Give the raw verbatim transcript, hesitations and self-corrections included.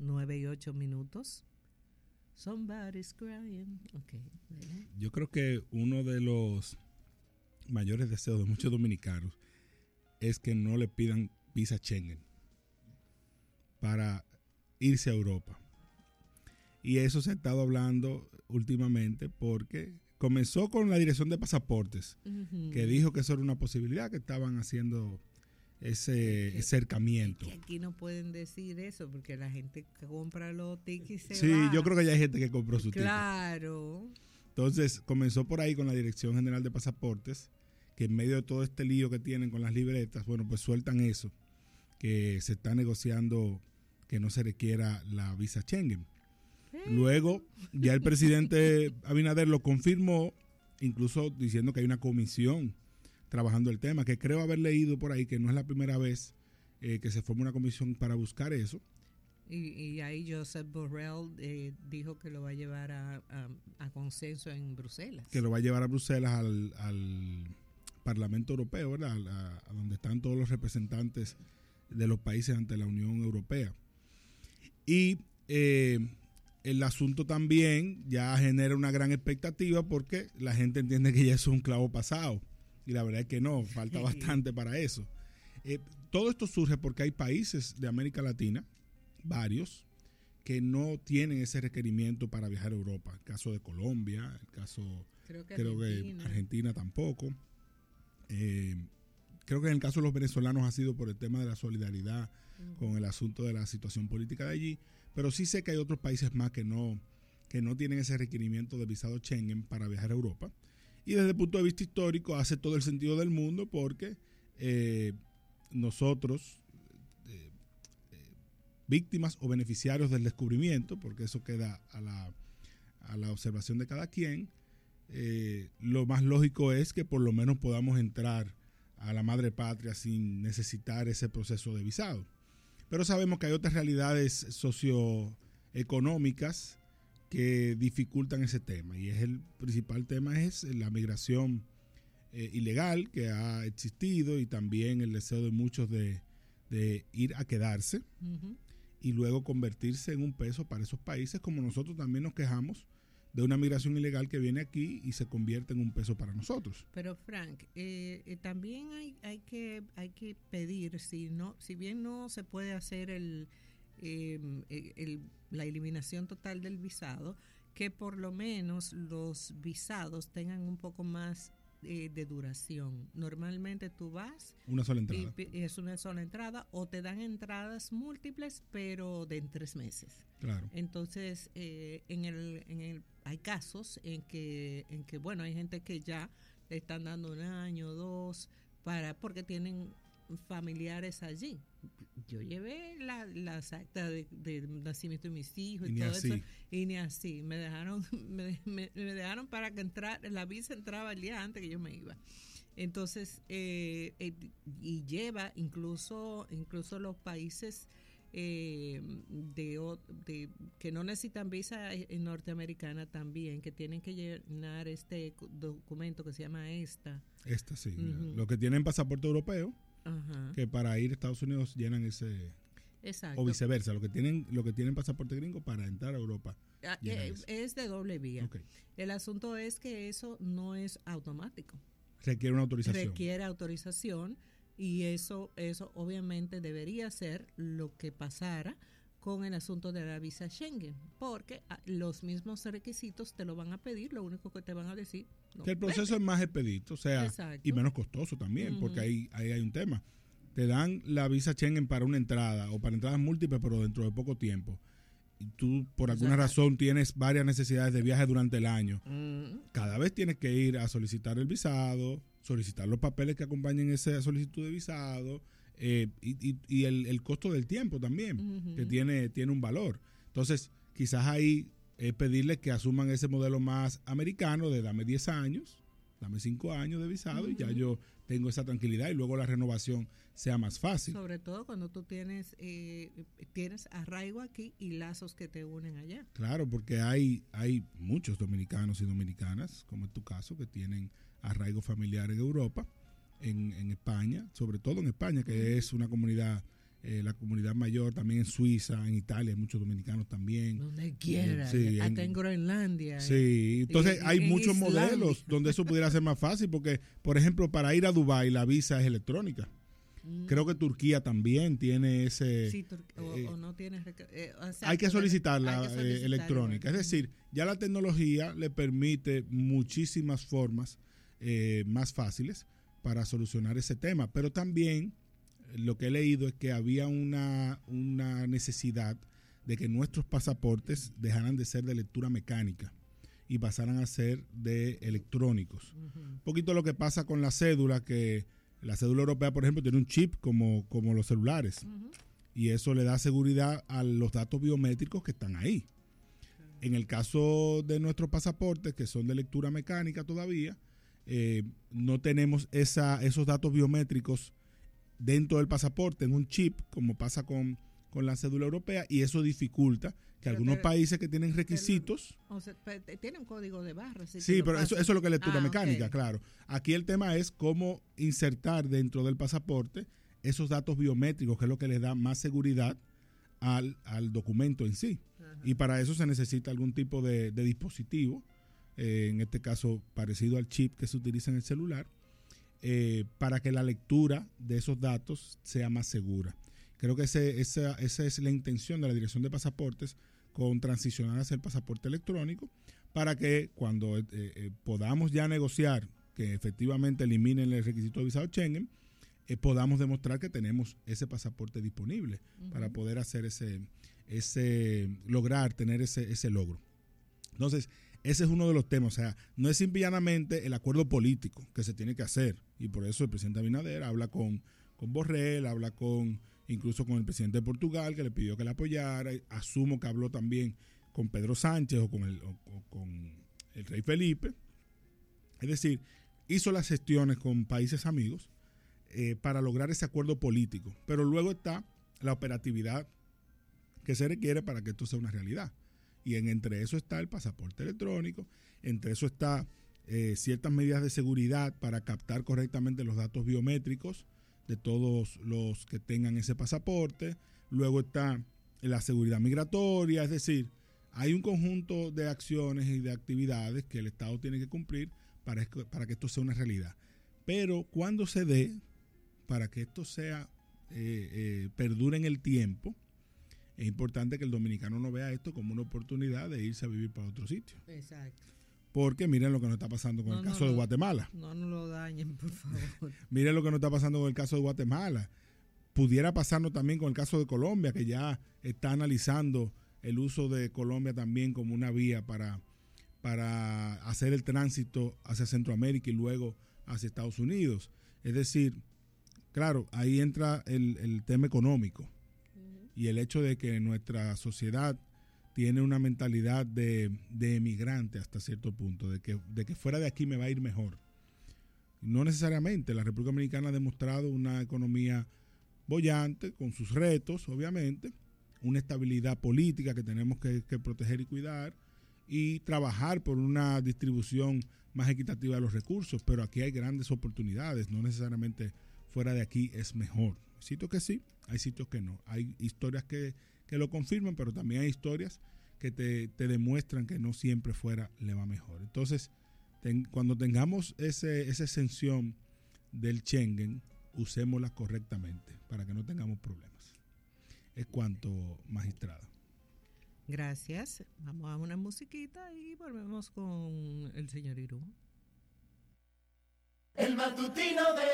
nueve y ocho minutos. Somebody's crying. Okay. Yo creo que uno de los mayores deseos de muchos dominicanos es que no le pidan visa Schengen para irse a Europa. Y eso se ha estado hablando últimamente porque comenzó con la Dirección de Pasaportes, uh-huh. que dijo que eso era una posibilidad, que estaban haciendo ese que, acercamiento. Que aquí no pueden decir eso porque la gente compra los tickets y se sí, va. Sí, yo creo que ya hay gente que compró su ticket. Claro. Entonces comenzó por ahí con la Dirección General de Pasaportes, que en medio de todo este lío que tienen con las libretas, bueno, pues sueltan eso, que se está negociando que no se requiera la visa Schengen. Luego, ya el presidente Abinader lo confirmó, incluso diciendo que hay una comisión trabajando el tema, que creo haber leído por ahí que no es la primera vez eh, que se forma una comisión para buscar eso. Y, y ahí Josep Borrell eh, dijo que lo va a llevar a, a, a consenso en Bruselas. Que lo va a llevar a Bruselas al, al Parlamento Europeo, ¿verdad? A, a donde están todos los representantes de los países ante la Unión Europea. Y eh, el asunto también ya genera una gran expectativa porque la gente entiende que ya eso es un clavo pasado. Y la verdad es que no, falta bastante para eso. Eh, todo esto surge porque hay países de América Latina, varios, que no tienen ese requerimiento para viajar a Europa. El caso de Colombia, el caso, creo que, creo Argentina. que Argentina tampoco. Eh, creo que en el caso de los venezolanos ha sido por el tema de la solidaridad uh-huh. con el asunto de la situación política de allí. Pero sí sé que hay otros países más que no, que no tienen ese requerimiento de visado Schengen para viajar a Europa. Y desde el punto de vista histórico hace todo el sentido del mundo porque eh, nosotros, eh, eh, víctimas o beneficiarios del descubrimiento, porque eso queda a la, a la observación de cada quien, eh, lo más lógico es que por lo menos podamos entrar a la madre patria sin necesitar ese proceso de visado. Pero sabemos que hay otras realidades socioeconómicas que dificultan ese tema, y es el principal tema es la migración eh, ilegal que ha existido y también el deseo de muchos de, de ir a quedarse uh-huh. y luego convertirse en un peso para esos países, como nosotros también nos quejamos de una migración ilegal que viene aquí y se convierte en un peso para nosotros. Pero Frank, eh, eh, también hay, hay que hay que pedir, si no, si bien no se puede hacer el Eh, el, la eliminación total del visado, que por lo menos los visados tengan un poco más eh, de duración. Normalmente tú vas una sola entrada y, y es una sola entrada o te dan entradas múltiples pero de en tres meses. Claro. Entonces eh, en el en el hay casos en que en que bueno hay gente que ya le están dando un año o dos para porque tienen familiares allí. Yo llevé la, las actas de, de nacimiento de mis hijos y, y todo así. Eso y ni así me dejaron me, me, me dejaron para que entrara, la visa entraba el día antes que yo me iba. Entonces eh, eh, y lleva incluso incluso los países eh, de, de que no necesitan visa en norteamericana también, que tienen que llenar este documento que se llama ESTA. ESTA, sí. Uh-huh. Los que tienen pasaporte europeo, ajá. que para ir a Estados Unidos llenan ese. Exacto. O viceversa, los que tienen los que tienen pasaporte gringo para entrar a Europa. Es, es de doble vía. Okay. El asunto es que eso no es automático. Requiere una autorización. Requiere autorización y eso eso obviamente debería ser lo que pasara con el asunto de la visa Schengen, porque los mismos requisitos te lo van a pedir, lo único que te van a decir. No, que el proceso vete. Es más expedito, o sea, exacto. Y menos costoso también, uh-huh. porque ahí, ahí hay un tema. Te dan la visa Schengen para una entrada o para entradas múltiples, pero dentro de poco tiempo. Y tú, por alguna exacto. razón, tienes varias necesidades de viaje durante el año. Uh-huh. Cada vez tienes que ir a solicitar el visado, solicitar los papeles que acompañen esa solicitud de visado, eh, y, y, y el, el costo del tiempo también, uh-huh. que tiene, tiene un valor. Entonces, quizás ahí es pedirles que asuman ese modelo más americano de dame diez años, dame cinco años de visado uh-huh. y ya yo tengo esa tranquilidad y luego la renovación sea más fácil. Sobre todo cuando tú tienes eh, tienes arraigo aquí y lazos que te unen allá. Claro, porque hay, hay muchos dominicanos y dominicanas, como en tu caso, que tienen arraigo familiar en Europa, en, en España, sobre todo en España, que uh-huh. es una comunidad eh, la comunidad mayor, también en Suiza, en Italia, hay muchos dominicanos también. Donde quiera, eh, sí, hasta en, en Groenlandia. Sí, entonces en, hay en muchos Islandia. modelos donde eso pudiera ser más fácil, porque, por ejemplo, para ir a Dubái la visa es electrónica. Mm. Creo que Turquía también tiene ese... Sí, o, eh, o no tiene... Eh, o sea, hay que solicitarla hay que solicitar eh, electrónica. Es decir, ya la tecnología le permite muchísimas formas eh, más fáciles para solucionar ese tema, pero también lo que he leído es que había una, una necesidad de que nuestros pasaportes dejaran de ser de lectura mecánica y pasaran a ser de electrónicos. Uh-huh. Un poquito lo que pasa con la cédula, que la cédula europea, por ejemplo, tiene un chip como, como los celulares, uh-huh. y eso le da seguridad a los datos biométricos que están ahí. Uh-huh. En el caso de nuestros pasaportes, que son de lectura mecánica todavía, eh, no tenemos esa, esos datos biométricos dentro del pasaporte en un chip, como pasa con, con la cédula europea, y eso dificulta que pero algunos te, países que tienen requisitos... Pero, o sea, tiene un código de barras. Si sí, pero eso, eso es lo que es lectura ah, mecánica, okay. claro. Aquí el tema es cómo insertar dentro del pasaporte esos datos biométricos, que es lo que le da más seguridad al, al documento en sí. Ajá. Y para eso se necesita algún tipo de, de dispositivo, eh, en este caso parecido al chip que se utiliza en el celular, eh, para que la lectura de esos datos sea más segura. Creo que ese, esa, esa es la intención de la Dirección de Pasaportes, con transicionar hacia el pasaporte electrónico, para que cuando eh, eh, podamos ya negociar que efectivamente eliminen el requisito de visado Schengen, eh, podamos demostrar que tenemos ese pasaporte disponible uh-huh. para poder hacer ese, ese lograr tener ese, ese logro. Entonces, ese es uno de los temas. O sea, no es simple y llanamente el acuerdo político que se tiene que hacer, y por eso el presidente Abinader habla con, con Borrell, habla con incluso con el presidente de Portugal, que le pidió que le apoyara. Asumo que habló también con Pedro Sánchez o con el, o, o con el rey Felipe. Es decir, hizo las gestiones con países amigos eh, para lograr ese acuerdo político. Pero luego está la operatividad que se requiere para que esto sea una realidad. Y en, entre eso está el pasaporte electrónico, entre eso está eh, ciertas medidas de seguridad para captar correctamente los datos biométricos de todos los que tengan ese pasaporte. Luego está la seguridad migratoria, es decir, hay un conjunto de acciones y de actividades que el Estado tiene que cumplir para, para que esto sea una realidad. Pero cuando se dé, para que esto sea eh, eh, perdure en el tiempo, es importante que el dominicano no vea esto como una oportunidad de irse a vivir para otro sitio. Exacto. Porque miren lo que nos está pasando con no, el caso no, de Guatemala. No, no lo dañen, por favor. Miren lo que nos está pasando con el caso de Guatemala. Pudiera pasarnos también con el caso de Colombia, que ya está analizando el uso de Colombia también como una vía para, para hacer el tránsito hacia Centroamérica y luego hacia Estados Unidos. Es decir, claro, ahí entra el, el tema económico uh-huh. y el hecho de que nuestra sociedad tiene una mentalidad de, de emigrante hasta cierto punto, de que, de que fuera de aquí me va a ir mejor. No necesariamente. La República Dominicana ha demostrado una economía boyante, con sus retos, obviamente, una estabilidad política que tenemos que, que proteger y cuidar, y trabajar por una distribución más equitativa de los recursos, pero aquí hay grandes oportunidades, no necesariamente fuera de aquí es mejor. Hay sitios que sí, hay sitios que no. Hay historias que que lo confirman, pero también hay historias que te, te demuestran que no siempre fuera le va mejor. Entonces, ten, cuando tengamos ese, esa exención del Schengen, usémosla correctamente para que no tengamos problemas. Es cuanto, magistrada. Gracias. Vamos a una musiquita y volvemos con el señor Irún. El matutino de